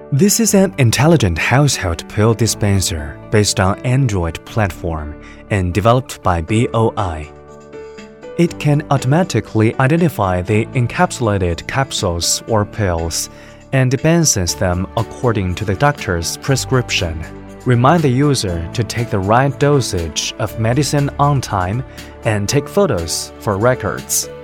This is an intelligent household pill dispenser based on Android platform and developed by BOI. It can automatically identify the encapsulated capsules or pills and dispenses them according to the doctor's prescription. Remind the user to take the right dosage of medicine on time and take photos for records.